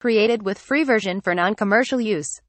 Created with free version for non-commercial use.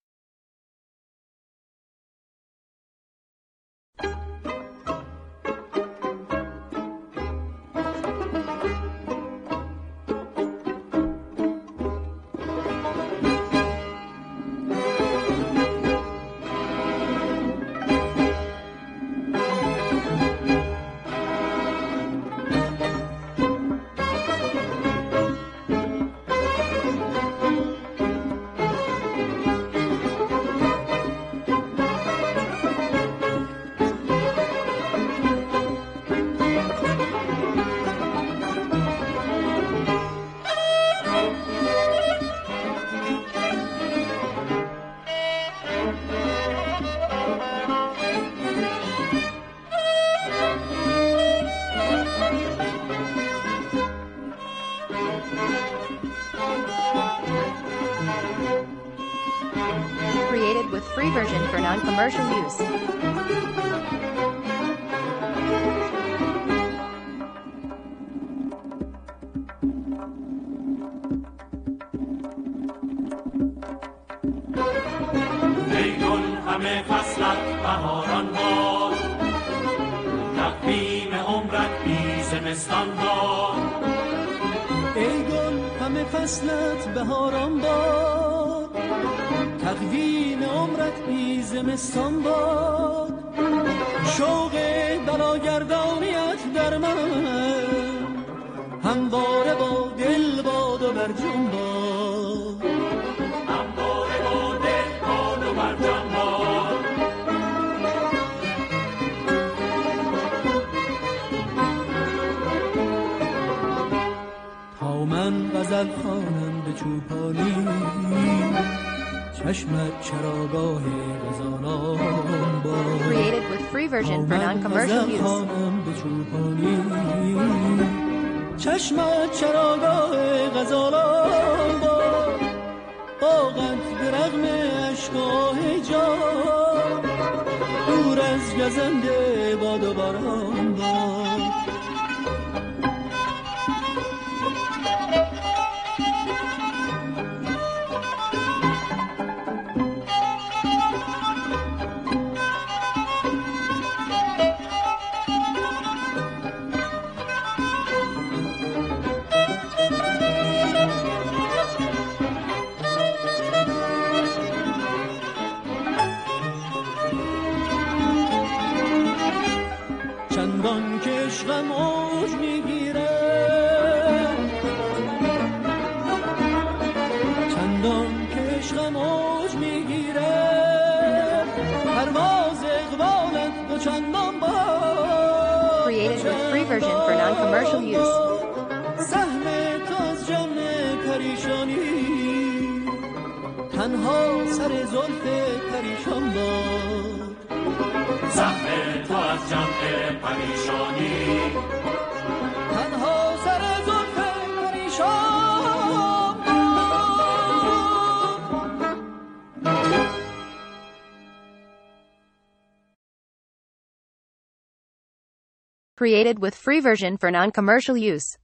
Created with free version for non-commercial use. ای گل همه فصلت بهاران باد، تقویم عمرت بی زمستان باد. ای گل همه فصلت بهاران باد، تقویم عمرت بی زمستان باد. شوق بلاگردانیت در من همواره با دل باد و بر جان باد، همواره با دل باد و بر جان باد. تا من غزل خوانم به چوپانی، چشمت چراگاه غزالان باد. Created with free version for non-commercial use. خوانم به چوپانی، چشمت چراگاه غزالان باد. باغت به رغم اشکاه جان، دور از گزنده باد و باران باد. چندان که عشقم اوج میگیره، چندان که عشقم اوج میگیره، پرواز اقبالت دو چندان باد. Created with free version for non-commercial use. سهم تو از جمع پریشانی، تنها سر زلف پریشان باد. زهر تو از جمع پریشانی، تنها سر زلف پریشان باد. Created with free version for non-commercial use.